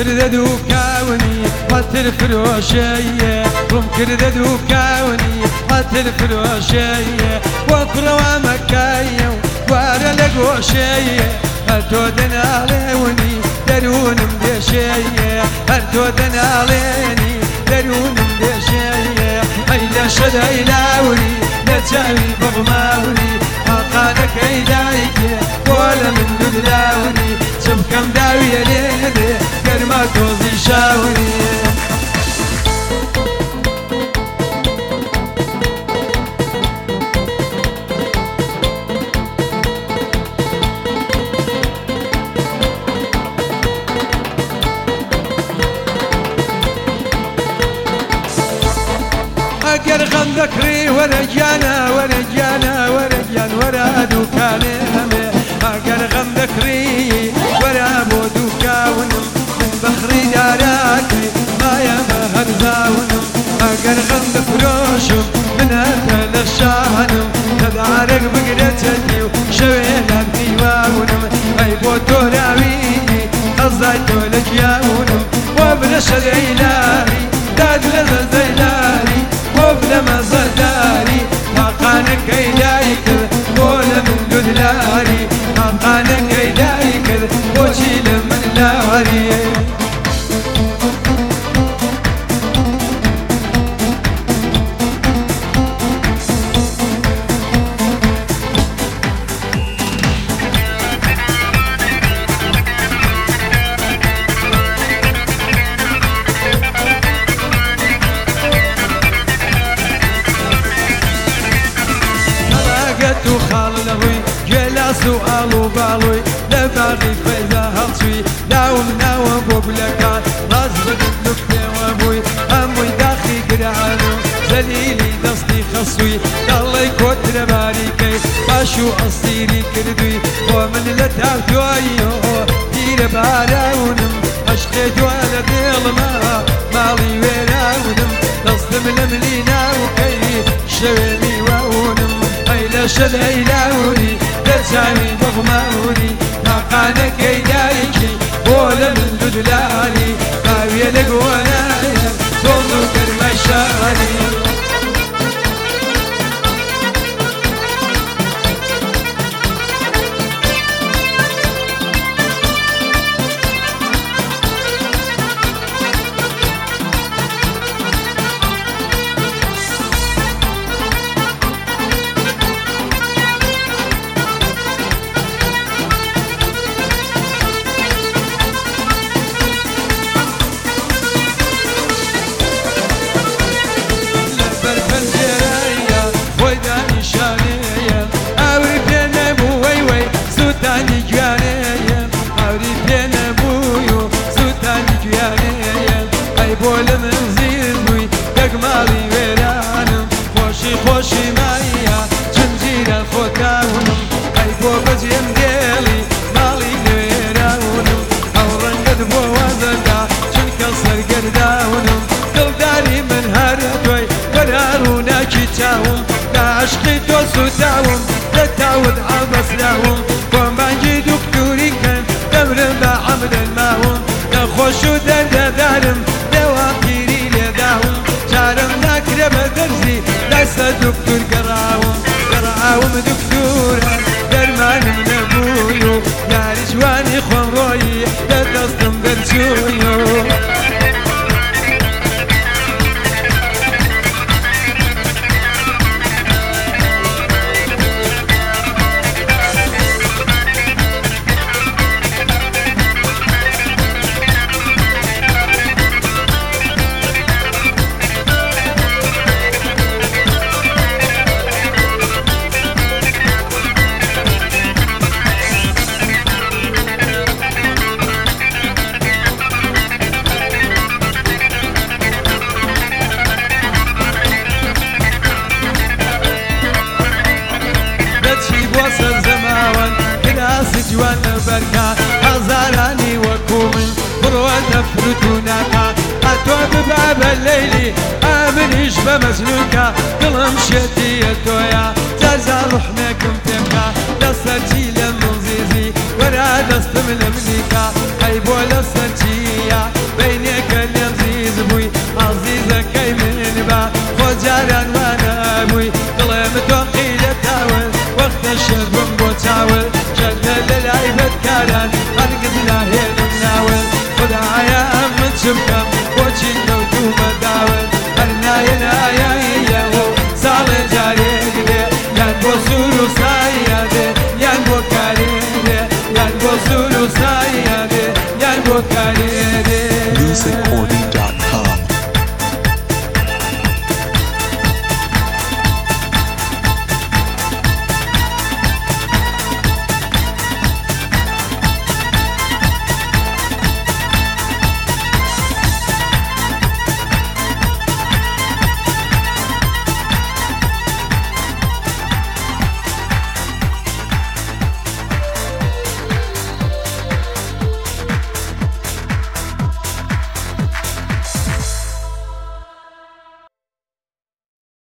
كردە دووکاونی هاتر فرۆشەیە ڕوم کردە دووکاونی هاتر فرۆشەیە وە کوڕەوە مەکایە و وارە لە گۆشەیە هەر تۆ دەناڵێونی دەروونم دێشەیە هەر تۆ دەناڵێنی دەروونم دێشەیە ئەی لە شەدەی لاوری لە چاوی بەغماوری قاقانەکەی دایکێ بۆ لە من دودلاوری چ بکەم داویە لێدێ گەرما تۆزی شاوری ئەگەر غەم دەکڕی وەرە گیانە وەرە گیانە وەرە گیان وەرە دووکانێ هەمێ ئەگەر غەم دەکڕی وەرە بۆ دووکاونم من بەخری داراکەی مایەمە هەرزاونم ئەگەر غەم دەفرۆشم منەتە لە شانم دەدارێک بگرێتەتی و شەوێ لەم میواونم ئەی بۆ تۆ راوینی ئەزای تۆ لە گیاونم وە برە شەدەی لاری داد لە زەزەی لاری وەب لە مەزەداری قاقانەکەی دای کرد بۆ لە من دودلاری قاقانەکەی دای کرد بۆچی لە من لاوەری و خاڵ لەڕووی گێلاس و ئاڵ و باڵۆی لە باغی فەیدا هەڵچووی لاوم ناوە بۆ گولەکان ڕاست بدن لوکتێوە بووی هەمووی داخی گران و زەلیلی دەستی خەسووی دەڵی کۆترە باریکەی باش و ئەستیری کردووی بۆ من لە تاودۆییەوە دیرە باراونم عەشقێ دوا لە دێڵما ماڵی وێراونم دەستم لە ملی ناوکەی شەوێ میواونم لە شەدەی لاوری دەرچاوی بەغماوری قاقانەکەی دایکی بۆ لە من دودلاری باویە لە گۆنایە تۆڵ و گەرمای شاری بۆ لە من زیر بووی دەگماڵی وێرانم خۆشی خۆشی مایە چنجیرە خۆتاونم ئەی بۆ بەجێم دێڵی ماڵی لێراونم ئەو ڕەنگەت بۆ وەزەدا چونکە سەرگەرداونم دڵداری من هەرە تۆی وەرە ڕووناکی چاوم لە عەشقی تۆ سوتاوم لە تاوت ئابەسراوم کۆمبانگی دوکتوری کەن دەمرم بە عەمرن ماوم نەخۆش و دەردەدارم لەسە دکتور گەڕاوم دکتورە دەرمانم نەبووی و یاری جوانی خۆم ڕۆیی لە دەستم دەرچووی جوان بەرکە هەزارانی وەکو من بڕوە دەفروتونەکە ئەتۆ ببا بە لەیلی ئامنیش بە مەزنوکە دڵم شێتیە تۆیە جارجار ڕوحمێکم پێبکە لەسەرچی لە منزیزی وەرە دەستم لە منیکە ئەی بۆ لە سەرچیە بینێکە لێم زیز بووی عەزیزەکەی من بە خۆ جاران وانە بووی دڵێم دۆقی لە تاول وەختە شەربم بۆ چاول ژەردە لە لای بەدکاران هەرگز ناهێنم ناول خودایە من چ بکەم بۆچی کەوتومە داول هەر نایەنایەیە و ساڵێ جارێک دێ یان بۆ سوور و سایە دێ یان بۆ کارێ دێ یان بۆ سوور و سایە دێ یان بۆ کارێ دێ